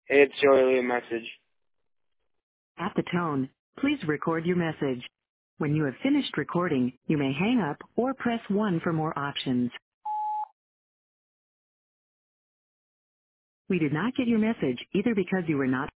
Hey, it's Joey. Leave a message. At the tone, please record your message. When you have finished recording, you may hang up or press 1 for more options. We did not get your message either because you were not